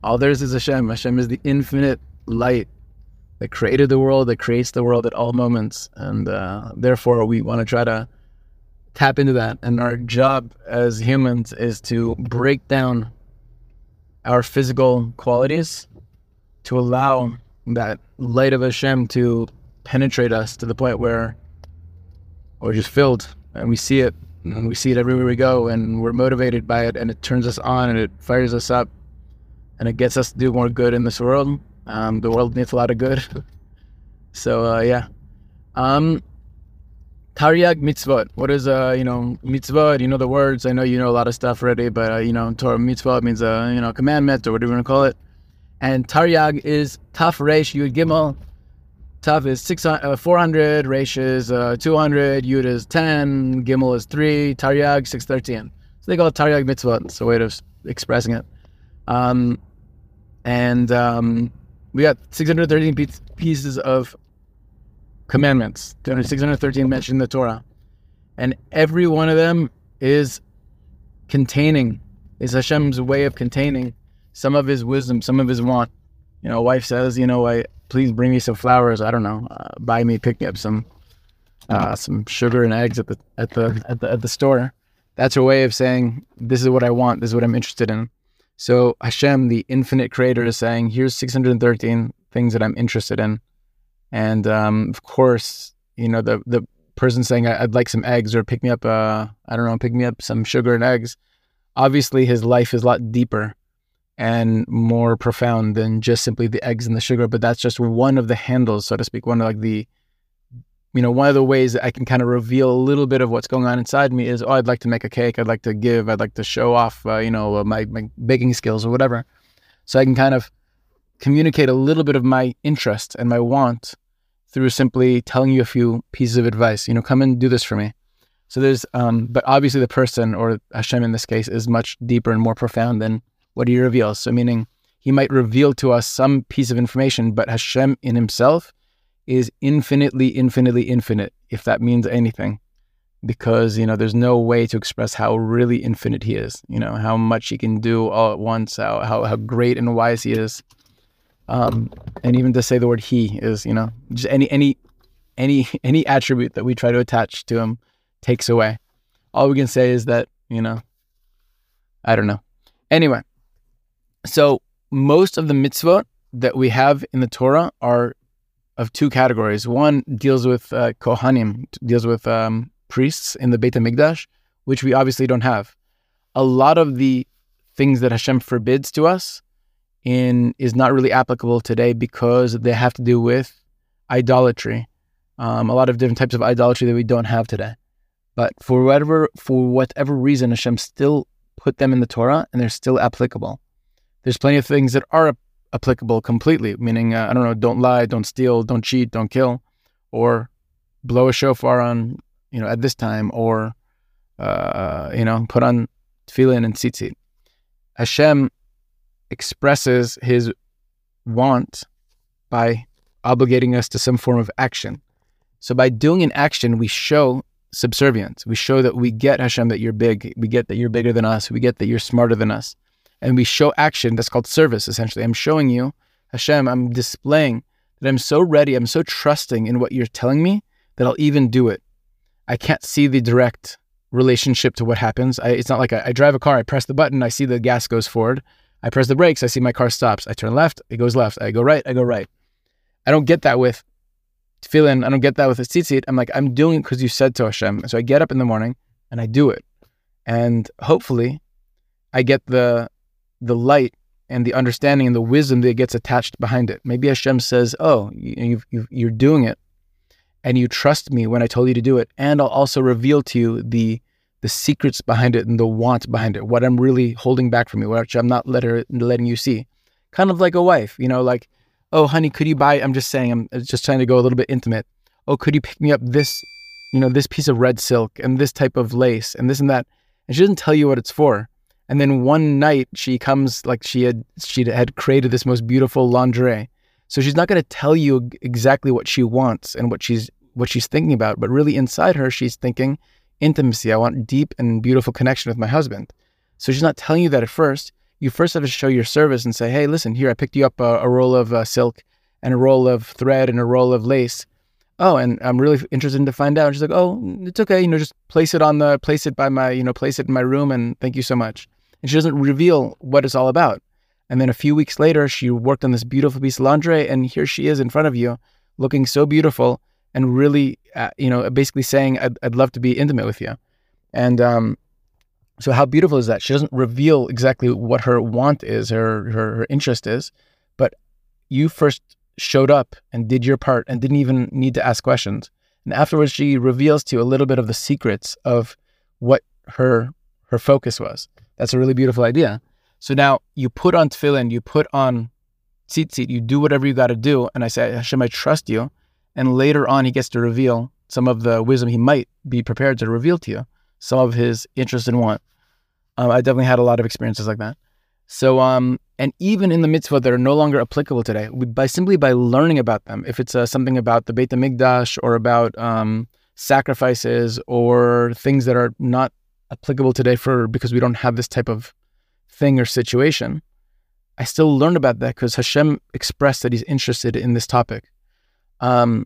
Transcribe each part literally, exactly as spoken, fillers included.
All there is is Hashem. Hashem is the infinite light that created the world, that creates the world at all moments. And uh, therefore, we want to try to tap into that. And our job as humans is to break down our physical qualities to allow that light of Hashem to penetrate us to the point where we're just filled and we see it, and we see it everywhere we go, and we're motivated by it, and it turns us on, and it fires us up, and it gets us to do more good in this world. Um, the world needs a lot of good. So, uh, yeah. Um, Taryag mitzvot. What is, uh, you know, mitzvot? You know the words. I know you know a lot of stuff already, but, uh, you know, Torah mitzvot means, uh, you know, commandment, or whatever you want to call it. And Taryag is Taf Resh Yud Gimel. Taf is six hundred, uh, four hundred, Resh is uh, two hundred, Yud is ten, Gimel is three, Taryag six thirteen. So they call it Taryag mitzvot. It's a way of expressing it. Um, and um, we got six hundred thirteen pieces of commandments. six hundred thirteen mentioned in the Torah. And every one of them is containing, is Hashem's way of containing some of his wisdom, some of his want. You know, a wife says, you know, I, please bring me some flowers. I don't know, uh, buy me, pick me up some uh, some sugar and eggs at the at the at the at the store. That's her way of saying, this is what I want. This is what I'm interested in. So Hashem, the infinite creator, is saying, here's six hundred thirteen things that I'm interested in. And um, of course, you know, the the person saying, I'd like some eggs, or pick me up, uh, I don't know, pick me up some sugar and eggs. Obviously, his life is a lot deeper and more profound than just simply the eggs and the sugar. But that's just one of the handles, so to speak, one of like the, you know, one of the ways that I can kind of reveal a little bit of what's going on inside me is, oh, I'd like to make a cake. I'd like to give, I'd like to show off, uh, you know, uh, my, my baking skills or whatever. So I can kind of communicate a little bit of my interest and my want through simply telling you a few pieces of advice, you know, come and do this for me. So there's, um, but obviously the person, or Hashem in this case, is much deeper and more profound than what he reveals. So meaning he might reveal to us some piece of information, but Hashem in himself is infinitely, infinitely infinite, if that means anything. Because, you know, there's no way to express how really infinite he is, you know, how much he can do all at once, how how, how great and wise he is. Um, and even to say the word he is, you know, just any any any any attribute that we try to attach to him takes away. All we can say is that, you know, I don't know. Anyway, so most of the mitzvot that we have in the Torah are of two categories. One deals with uh, kohanim, deals with um, priests in the Beit HaMikdash, which we obviously don't have. A lot of the things that Hashem forbids to us in is not really applicable today because they have to do with idolatry. Um, a lot of different types of idolatry that we don't have today. But for whatever for whatever reason, Hashem still put them in the Torah, and they're still applicable. There's plenty of things that are applicable completely, meaning, uh, I don't know, don't lie, don't steal, don't cheat, don't kill, or blow a shofar on, you know, at this time, or, uh, you know, put on tefillin and tzitzit. Hashem expresses his want by obligating us to some form of action. So by doing an action, we show subservience. We show that we get, Hashem, that you're big. We get that you're bigger than us. We get that you're smarter than us. And we show action. That's called service, essentially. I'm showing you, Hashem, I'm displaying that I'm so ready, I'm so trusting in what you're telling me that I'll even do it. I can't see the direct relationship to what happens. I, it's not like I, I drive a car, I press the button, I see the gas goes forward. I press the brakes, I see my car stops. I turn left, it goes left. I go right, I go right. I don't get that with tefillin. I don't get that with a tzitzit. I'm like, I'm doing it because you said to, Hashem. So I get up in the morning and I do it. And hopefully I get the the light and the understanding and the wisdom that gets attached behind it. Maybe Hashem says, oh, you, you've, you're doing it and you trust me when I told you to do it. And I'll also reveal to you the the secrets behind it and the want behind it, what I'm really holding back from you, what I'm not let her, letting you see. Kind of like a wife, you know, like, oh, honey, could you buy, I'm just saying, I'm just trying to go a little bit intimate. Oh, could you pick me up this, you know, this piece of red silk and this type of lace and this and that? And she doesn't tell you what it's for. And then one night she comes like she had she had created this most beautiful lingerie. So she's not going to tell you exactly what she wants and what she's what she's thinking about, but really inside her, she's thinking intimacy. I want deep and beautiful connection with my husband. So she's not telling you that at first. you first have to show your service and say, hey, listen, here, I picked you up a, a roll of uh, silk and a roll of thread and a roll of lace. Oh, and I'm really interested in to find out. And she's like, oh, it's okay. You know, just place it on the, place it by my, you know, place it in my room. And thank you so much. And she doesn't reveal what it's all about. And then a few weeks later, she worked on this beautiful piece of lingerie. And here she is in front of you looking so beautiful and really, uh, you know, basically saying, I'd, I'd love to be intimate with you. And um, so how beautiful is that? She doesn't reveal exactly what her want is, her, her, her interest is, but you first showed up and did your part and didn't even need to ask questions. And afterwards, she reveals to you a little bit of the secrets of what her her focus was. That's a really beautiful idea. So now you put on tefillin, you put on tzitzit, you do whatever you got to do. And I say, Hashem, I trust you. And later on, he gets to reveal some of the wisdom he might be prepared to reveal to you, some of his interest and want. Um, I definitely had a lot of experiences like that. So, um, and even in the mitzvah that are no longer applicable today, we, by simply by learning about them, if it's uh, something about the Beit HaMikdash or about um, sacrifices or things that are not applicable today for because we don't have this type of thing or situation, I still learn about that because Hashem expressed that he's interested in this topic. Um,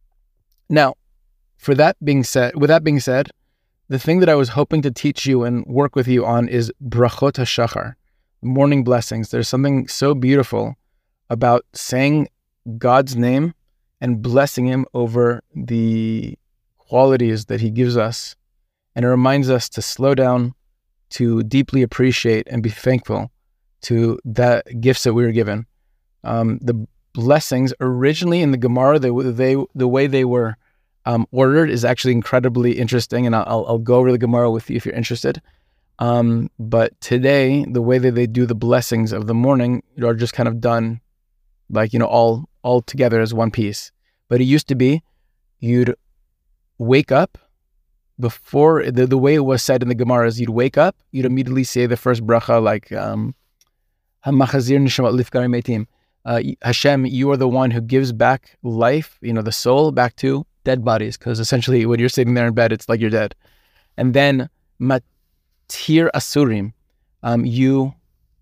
now, for that being said, with that being said, the thing that I was hoping to teach you and work with you on is brachot hashachar, morning blessings. There's something so beautiful about saying God's name and blessing him over the qualities that he gives us. And it reminds us to slow down, to deeply appreciate and be thankful to the gifts that we were given. Um, the blessings originally in the Gemara, they, they, the way they were um, ordered is actually incredibly interesting. And I'll, I'll go over the Gemara with you if you're interested. Um, but today, the way that they do the blessings of the morning are just kind of done like, you know, all, all together as one piece. But it used to be, you'd wake up before, the, the way it was said in the Gemara is you'd wake up, you'd immediately say the first bracha, like, um, HaMachazir Neshamat Lifkar Meitim. Uh, Hashem, you are the one who gives back life, you know, the soul back to dead bodies, because essentially when you're sitting there in bed, it's like you're dead. And then Matir Asurim, um, you,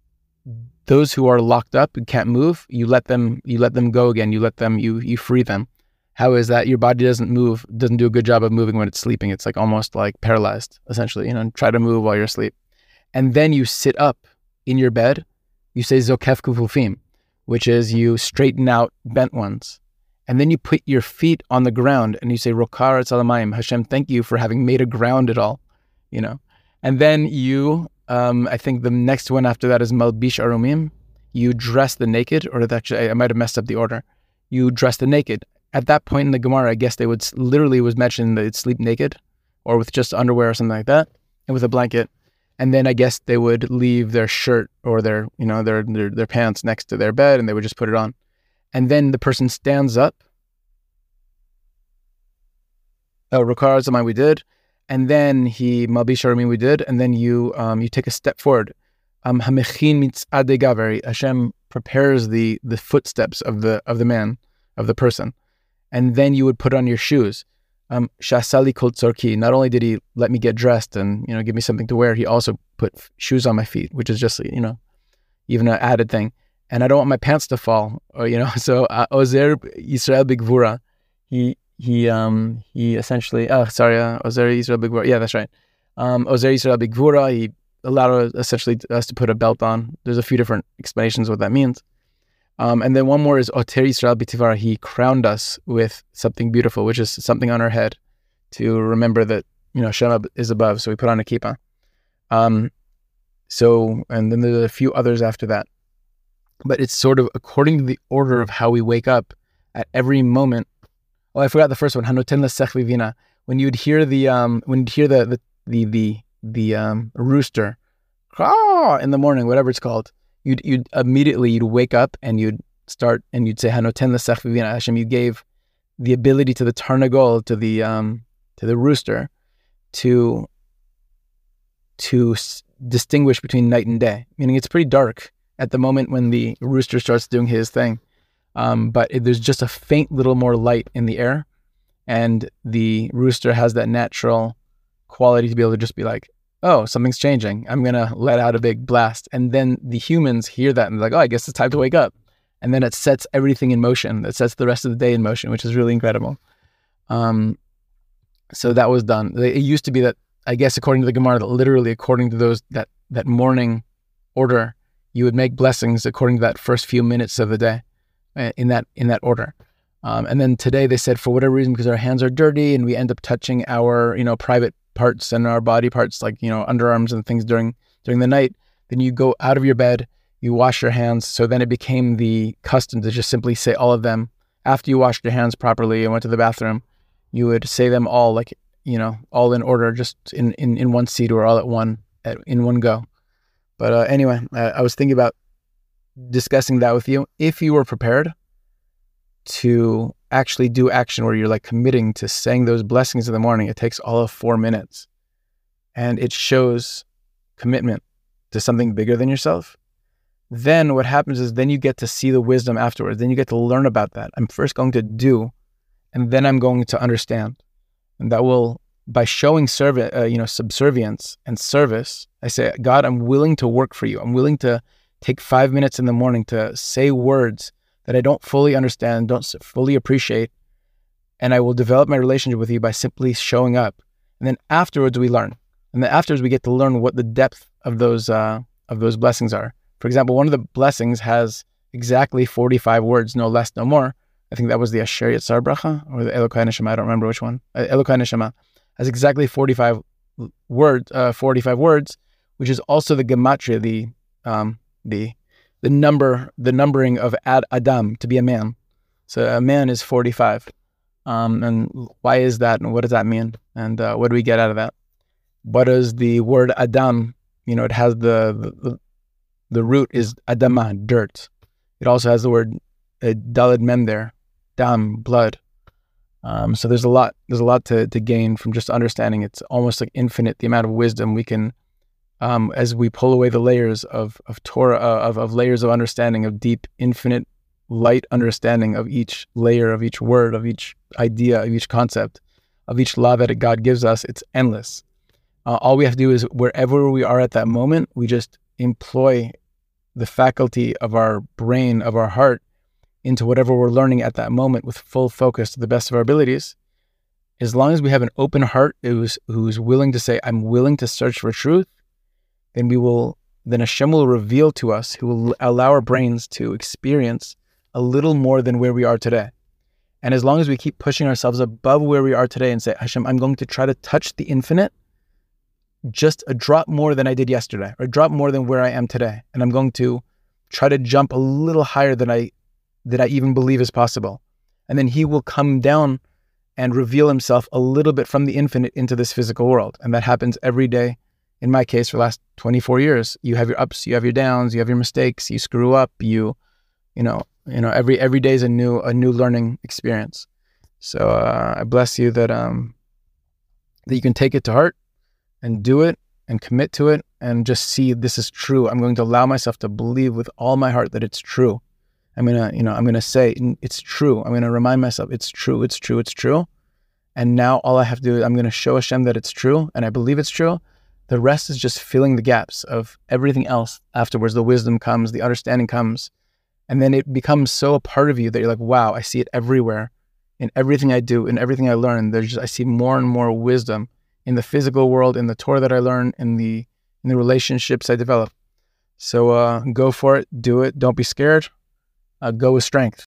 those who are locked up and can't move, you let them, you let them go again. You let them, you, you free them. How is that? Your body doesn't move, doesn't do a good job of moving when it's sleeping. It's like almost like paralyzed, essentially, you know, try to move while you're asleep. And then you sit up in your bed, you say Zokef Kufufim, which is you straighten out bent ones. And then you put your feet on the ground and you say, Rokar Tzalamayim, Hashem, thank you for having made a ground at all, you know. And then you, um, I think the next one after that is Malbish Arumim. You dress the naked, or actually, I might have messed up the order. You dress the naked. At that point in the Gemara, I guess they would literally was mentioned that they'd sleep naked or with just underwear or something like that and with a blanket. And then I guess they would leave their shirt or their, you know, their, their, their pants next to their bed and they would just put it on. And then the person stands up. Oh, Rokar Zamai we did. And then he, Malbish Arumim we did. And then you, um, you take a step forward. Um, Hamechin mitzadei gaveri. Hashem prepares the, the footsteps of the, of the man, of the person. And then you would put on your shoes. Um, Shasali kol tzorki. Not only did he let me get dressed and, you know, give me something to wear, he also put f- shoes on my feet, which is just, you know, even an added thing. And I don't want my pants to fall, or, you know, so uh, Ozer Yisrael Bigvura, he, he, um, he essentially, oh, sorry, uh, Ozer Yisrael Bigvura. Yeah, that's right. Um, Ozer Yisrael Bigvura, he allowed us, essentially us to put a belt on. There's a few different explanations what that means. Um, and then one more is Oter Yisrael B'Tivara. He crowned us with something beautiful, which is something on our head to remember that, you know, Shem is above. So we put on a kippah. Um, so, and then there's a few others after that. But it's sort of according to the order of how we wake up at every moment. Oh, I forgot the first one. Hanoten l'sech vivina. When you'd hear the, um, when you'd hear the, the, the, the, the um, rooster, ah, in the morning, whatever it's called, You'd you'd immediately you'd wake up and you'd start and you'd say Hanoten l'sech vivina. Hashem, you gave the ability to the tarnagol, to the um to the rooster, to to s- distinguish between night and day. Meaning it's pretty dark at the moment when the rooster starts doing his thing, um, but it, there's just a faint little more light in the air, and the rooster has that natural quality to be able to just be like, oh, something's changing. I'm going to let out a big blast. And then the humans hear that and they're like, oh, I guess it's time to wake up. And then it sets everything in motion. It sets the rest of the day in motion, which is really incredible. Um, so that was done. It used to be that, I guess, according to the Gemara, that literally according to those, that, that morning order, you would make blessings according to that first few minutes of the day in that, in that order. Um, and then today they said, for whatever reason, because our hands are dirty and we end up touching our, you know, private parts and our body parts, like, you know, underarms and things during, during the night, then you go out of your bed, you wash your hands. So then it became the custom to just simply say all of them. After you washed your hands properly and went to the bathroom, you would say them all, like, you know, all in order, just in, in, in one seat or all at one, at, in one go. But uh, anyway, I, I was thinking about discussing that with you. If you were prepared to actually do action where you're like committing to saying those blessings in the morning, it takes all of four minutes and it shows commitment to something bigger than yourself. Then what happens is then you get to see the wisdom afterwards. Then you get to learn about that. I'm first going to do, and then I'm going to understand. And that will, by showing serv- uh, you know, subservience and service, I say, God, I'm willing to work for you. I'm willing to take five minutes in the morning to say words that I don't fully understand, don't fully appreciate, and I will develop my relationship with you by simply showing up. And then afterwards we learn. And then afterwards we get to learn what the depth of those uh, of those blessings are. For example, one of the blessings has exactly forty-five words, no less, no more. I think that was the Asher Yitzar Bracha or the Elokai Neshama. I don't remember which one. Uh, Elokai Neshama has exactly forty-five words, uh, forty-five words, which is also the gematria, the um, the the number, the numbering of Ad Adam, to be a man. So a man is forty-five. Um, and why is that? And what does that mean? And uh, what do we get out of that? What does the word Adam, you know, it has the, the, the root is Adama, dirt. It also has the word uh, Daled Mem there, Dam, blood. Um, so there's a lot, there's a lot to, to gain from just understanding. It's almost like infinite, the amount of wisdom we can, Um, as we pull away the layers of of Torah, uh, of of layers of understanding, of deep, infinite, light understanding of each layer, of each word, of each idea, of each concept, of each law that God gives us, it's endless. Uh, all we have to do is, wherever we are at that moment, we just employ the faculty of our brain, of our heart, into whatever we're learning at that moment with full focus to the best of our abilities. As long as we have an open heart who's, who's willing to say, I'm willing to search for truth, then we will, then Hashem will reveal to us, who will allow our brains to experience a little more than where we are today. And as long as we keep pushing ourselves above where we are today and say, Hashem, I'm going to try to touch the infinite just a drop more than I did yesterday, or a drop more than where I am today. And I'm going to try to jump a little higher than I, than I even believe is possible. And then he will come down and reveal himself a little bit from the infinite into this physical world. And that happens every day. In my case, for the last twenty-four years, you have your ups, you have your downs, you have your mistakes, you screw up, you, you know, you know, every, every day is a new, a new learning experience. So uh, I bless you that, um, that you can take it to heart and do it and commit to it and just see this is true. I'm going to allow myself to believe with all my heart that it's true. I'm going to, you know, I'm going to say it's true. I'm going to remind myself it's true, it's true, it's true. And now all I have to do is I'm going to show Hashem that it's true and I believe it's true. The rest is just filling the gaps of everything else afterwards. The wisdom comes, the understanding comes, and then it becomes so a part of you that you're like, wow, I see it everywhere. In everything I do, in everything I learn, there's just, I see more and more wisdom in the physical world, in the Torah that I learn, in the in the relationships I develop. So uh, go for it, do it, don't be scared, uh, go with strength.